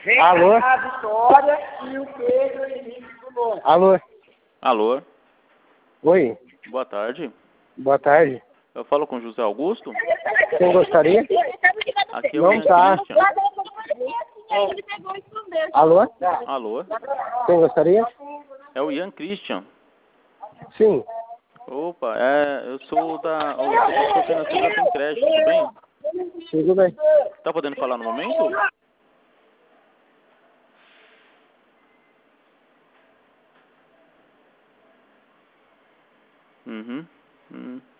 Alô? A Vitória e o Pedro Henrique do Norte. Alô? Alô, Oi, boa tarde. boa tarde. Eu falo com José Augusto. Quem gostaria? Aqui é o Não Ian tá. Christian. Alô? Alô, Quem gostaria? é o Ian Christian. Sim. Opa, eu sou da Instituto Financeiro da Tem Crédito, tudo bem? Tudo bem. Tá podendo falar no momento? Uhum.